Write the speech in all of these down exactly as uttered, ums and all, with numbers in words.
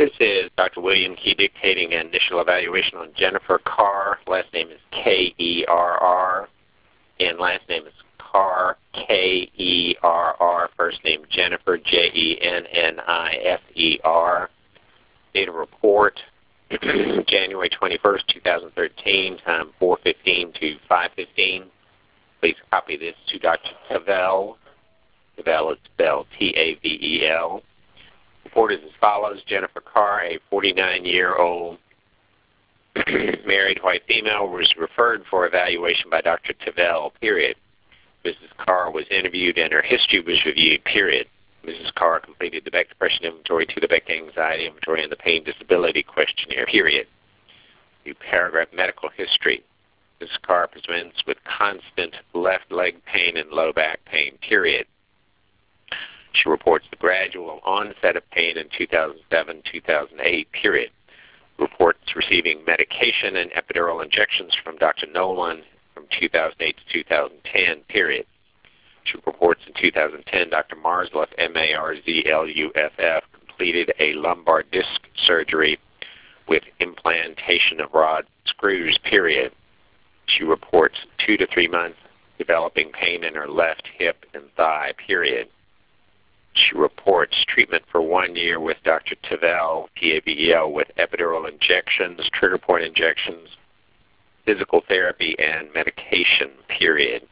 This is Doctor William Key dictating an initial evaluation on Jennifer Carr. Last name is K E R R, and last name is Carr, K E R R. First name Jennifer, J E N N I F E R. Date of report, January twenty-first, two thousand thirteen, time four fifteen to five fifteen. Please copy this to Doctor Tavel. Tavel is spelled T A V E L. Report is as follows. Jennifer Carr, a forty-nine-year-old married white female, was referred for evaluation by Doctor Tavel, period. Missus Carr was interviewed and her history was reviewed, period. Missus Carr completed the Beck Depression Inventory, to the Beck Anxiety Inventory, and the Pain Disability Questionnaire, period. New paragraph, medical history. Missus Carr presents with constant left leg pain and low back pain, period. She reports the gradual onset of pain in two thousand seven to two thousand eight, period. Reports receiving medication and epidural injections from Doctor Nolan from two thousand eight to two thousand ten, period. She reports in two thousand ten Doctor Marzluff, M A R Z L U F F, completed a lumbar disc surgery with implantation of rod screws, period. She reports two to three months developing pain in her left hip and thigh, period. She reports treatment for one year with Doctor Tavel, T A V E L, with epidural injections, trigger point injections, physical therapy, and medication, period.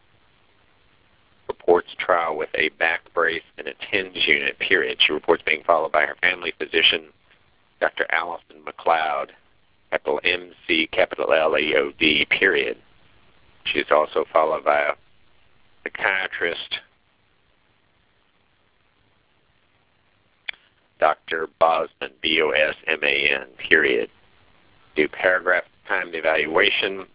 Reports trial with a back brace and a TENS unit, period. She reports being followed by her family physician, Doctor Allison McLeod, capital M C, capital L E O D, period. She is also followed by a psychiatrist, Doctor Bosman, B O S M A N, period. New paragraph, timed evaluation.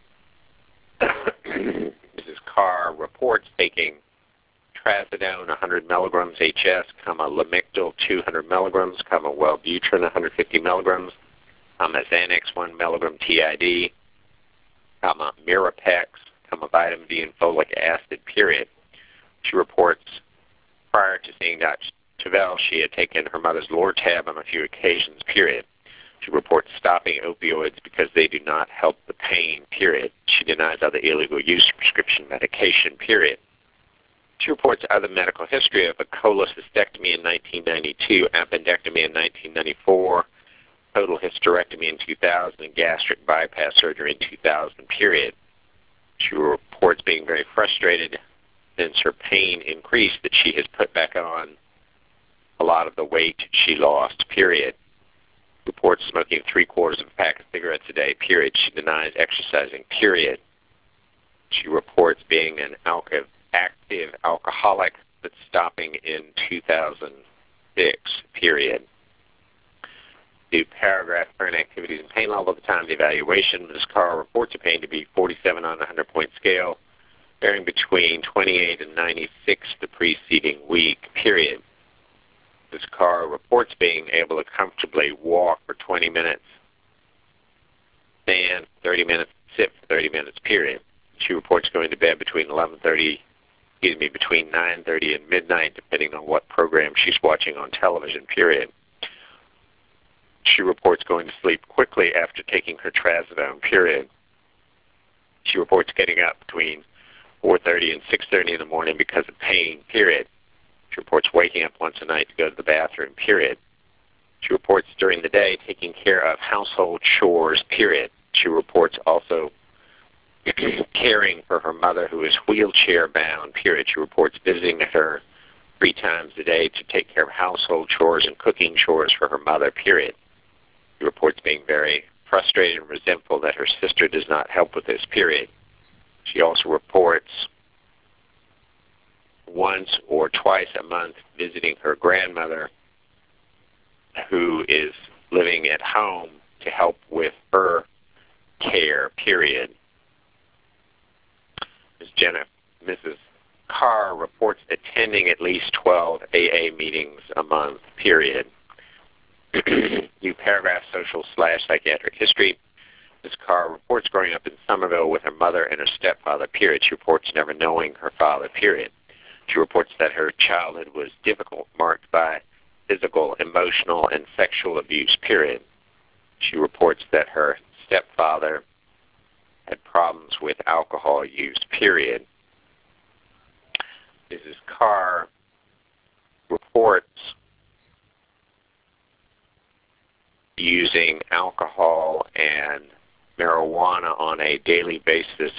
Missus Carr reports taking trazodone one hundred milligrams H S, comma, Lamictal two hundred milligrams, comma, Wellbutrin one hundred fifty milligrams, comma, Xanax one milligram T I D, comma, Mirapex, comma, vitamin D and folic acid, period. She reports prior to seeing Doctor Tavel, she had taken her mother's Lortab on a few occasions, period. She reports stopping opioids because they do not help the pain, period. She denies other illegal use of prescription medication, period. She reports other medical history of a cholecystectomy in nineteen ninety-two, appendectomy in nineteen ninety-four, total hysterectomy in two thousand, and gastric bypass surgery in two thousand, period. She reports being very frustrated since her pain increased that she has put back on a lot of the weight she lost, period. Reports smoking three quarters of a pack of cigarettes a day, period. She denies exercising, period. She reports being an alco- active alcoholic, but stopping in two thousand six, period. New paragraph, current activities and pain level at the time of the evaluation. Miz Carr reports the pain to be forty-seven on a hundred-point scale, varying between twenty-eight and ninety-six the preceding week, period. Miz Carr reports being able to comfortably walk for twenty minutes, stand for thirty minutes, sit for thirty minutes, period. She reports going to bed between eleven thirty, excuse me, between nine thirty and midnight, depending on what program she's watching on television, period. She reports going to sleep quickly after taking her trazodone, period. She reports getting up between four thirty and six thirty in the morning because of pain, period. She reports waking up once a night to go to the bathroom, period. She reports during the day taking care of household chores, period. She reports also caring for her mother, who is wheelchair bound, period. She reports visiting her three times a day to take care of household chores and cooking chores for her mother, period. She reports being very frustrated and resentful that her sister does not help with this, period. She also reports once or twice a month visiting her grandmother, who is living at home, to help with her care, period. Miz Jenna, Missus Carr reports attending at least twelve A A meetings a month, period. New paragraph, social slash psychiatric history. Miz Carr reports growing up in Somerville with her mother and her stepfather, period. She reports never knowing her father, period. She reports that her childhood was difficult, marked by physical, emotional, and sexual abuse, period. She reports that her stepfather had problems with alcohol use, period. Missus Carr reports using alcohol and marijuana on a daily basis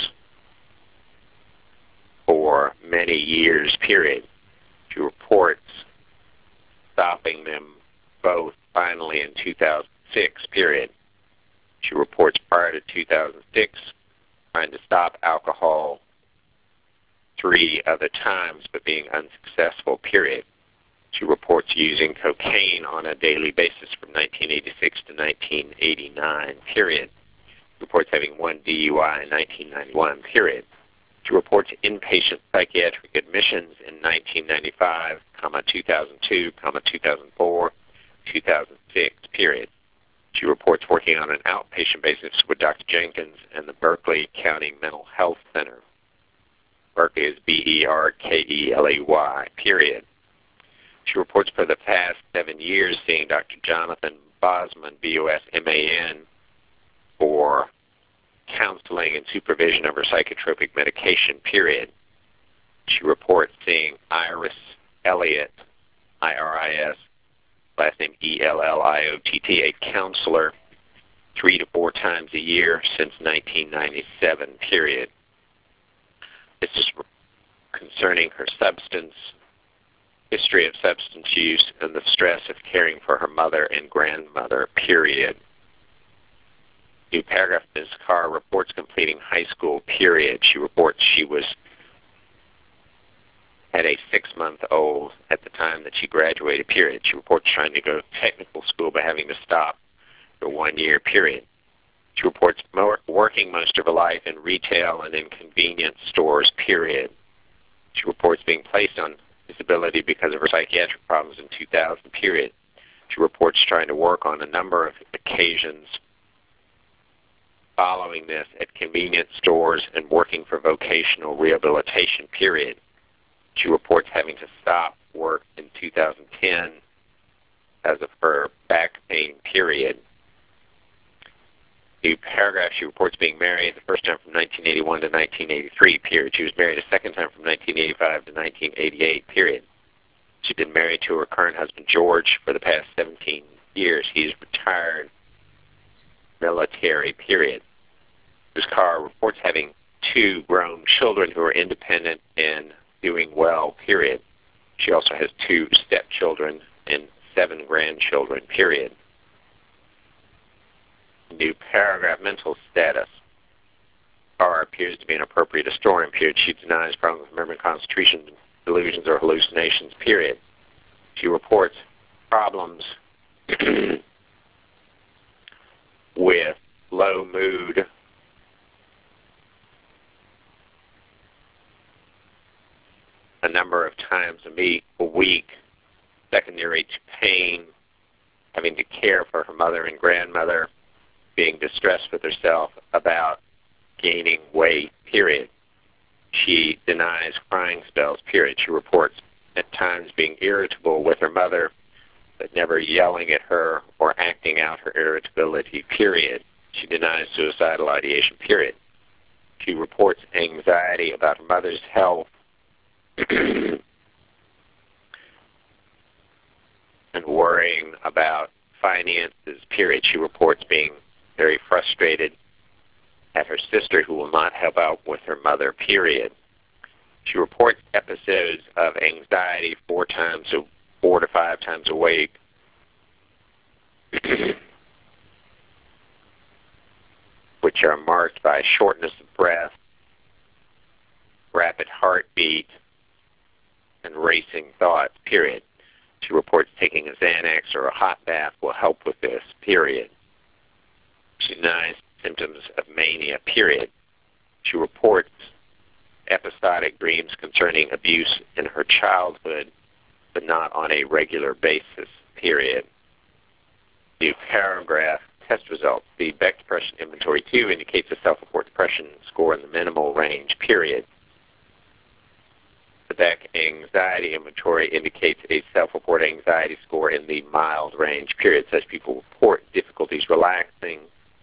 for many years, period. She reports stopping them both finally in two thousand six, period. She reports prior to two thousand six trying to stop alcohol three other times but being unsuccessful, period. She reports using cocaine on a daily basis from nineteen eighty-six to nineteen eighty-nine, period. She reports having one D U I in nineteen ninety-one, period. She reports inpatient psychiatric admissions in nineteen ninety-five, two thousand two, two thousand four, two thousand six, period. She reports working on an outpatient basis with Doctor Jenkins and the Berkeley County Mental Health Center. Berkeley is B E R K E L E Y, period. She reports for the past seven years seeing Doctor Jonathan Bosman, B O S M A N, for counseling and supervision of her psychotropic medication, period. She reports seeing Iris Elliott, I R I S, last name E L L I O T T, a counselor, three to four times a year since nineteen ninety-seven, period. This is concerning her substance, history of substance use, and the stress of caring for her mother and grandmother, period. New paragraph, Miz Carr reports completing high school, period. She reports she was had a six-month-old at the time that she graduated, period. She reports trying to go to technical school but having to stop for one year, period. She reports more, working most of her life in retail and in convenience stores, period. She reports being placed on disability because of her psychiatric problems in two thousand, period. She reports trying to work on a number of occasions following this at convenience stores and working for vocational rehabilitation, period. She reports having to stop work in two thousand ten as of her back pain, period. New paragraph, she reports being married the first time from nineteen eighty-one to nineteen eighty-three, period. She was married a second time from nineteen eighty-five to nineteen eighty-eight, period. She's been married to her current husband, George, for the past seventeen years. He's retired military, period. Miz Carr reports having two grown children who are independent and doing well, period. She also has two stepchildren and seven grandchildren, period. New paragraph, mental status. Carr appears to be an appropriate historian, period. She denies problems with memory, concentration, delusions, or hallucinations, period. She reports problems with low mood, a number of times a week, a week, secondary to pain, having to care for her mother and grandmother, being distressed with herself about gaining weight, period. She denies crying spells, period. She reports at times being irritable with her mother, but never yelling at her or acting out her irritability, period. She denies suicidal ideation, period. She reports anxiety about her mother's health and worrying about finances, period. She reports being very frustrated at her sister who will not help out with her mother, period. She reports episodes of anxiety four times, a, four to five times a week. Which are marked by shortness of breath, rapid heartbeat, and racing thoughts, period. She reports taking a Xanax or a hot bath will help with this, period. She denies symptoms of mania, period. She reports episodic dreams concerning abuse in her childhood, but not on a regular basis, period. New paragraph, test results. The Beck Depression Inventory two indicates a self-report depression score in the minimal range, period. The Beck Anxiety Inventory indicates a self-report anxiety score in the mild range, period. Such people report difficulties relaxing,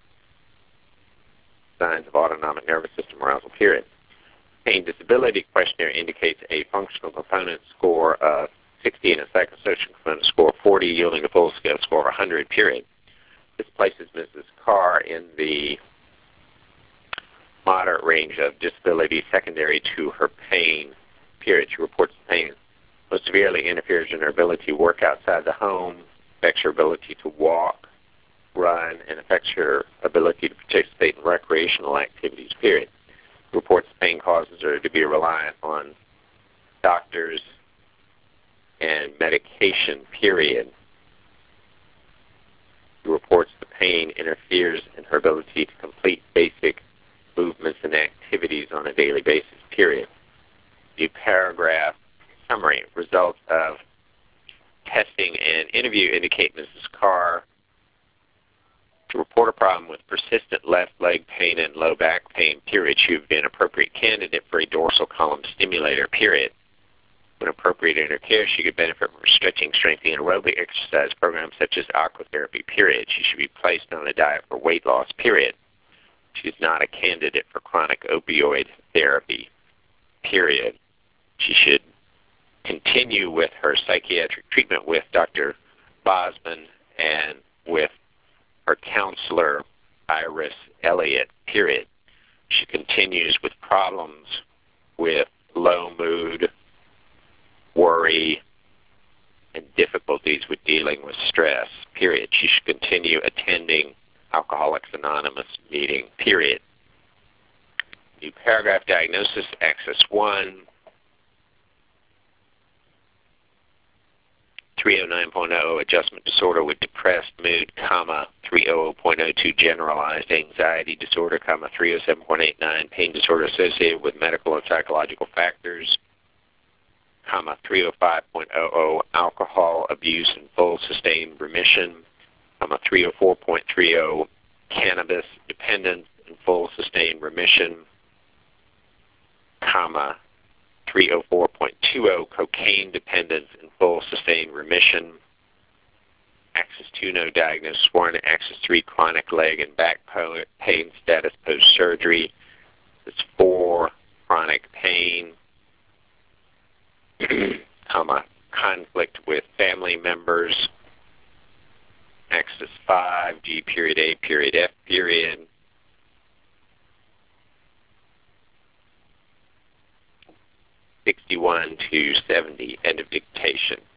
signs of autonomic nervous system arousal, period. Pain Disability Questionnaire indicates a functional component score of sixty and a psychosocial component score of forty, yielding a full-scale score of one hundred, period. This places Missus Carr in the moderate range of disability secondary to her pain, period. She reports pain most severely interferes in her ability to work outside the home, affects her ability to walk, run, and affects her ability to participate in recreational activities, period. Reports pain causes her to be reliant on doctors and medication, period. Reports the pain interferes in her ability to complete basic movements and activities on a daily basis, period. The paragraph summary. Results of testing and interview indicate Missus Carr to report a problem with persistent left leg pain and low back pain, period. She would be an appropriate candidate for a dorsal column stimulator, period. When appropriate in her care, she could benefit from stretching, strengthening, and aerobic exercise programs such as aquatherapy, period. She should be placed on a diet for weight loss, period. She is not a candidate for chronic opioid therapy, period. She should continue with her psychiatric treatment with Doctor Bosman and with her counselor, Iris Elliott, period. She continues with problems with low mood, worry, and difficulties with dealing with stress, period. She should continue attending Alcoholics Anonymous meeting, period. New paragraph diagnosis, Axis one, three oh nine point oh adjustment disorder with depressed mood, comma, three oh oh point oh two generalized anxiety disorder, comma, three oh seven point eight nine pain disorder associated with medical or psychological factors, comma, three oh five point oh oh alcohol abuse and full sustained remission, comma, three oh four point three oh cannabis dependence and full sustained remission, comma, three oh four point two oh cocaine dependence and full sustained remission, Axis two no diagnosis one, Axis three chronic leg and back pain status post-surgery, Axis four chronic pain, comma, conflict with family members, Axis five, G period A period F period, sixty-one to seventy, end of dictation.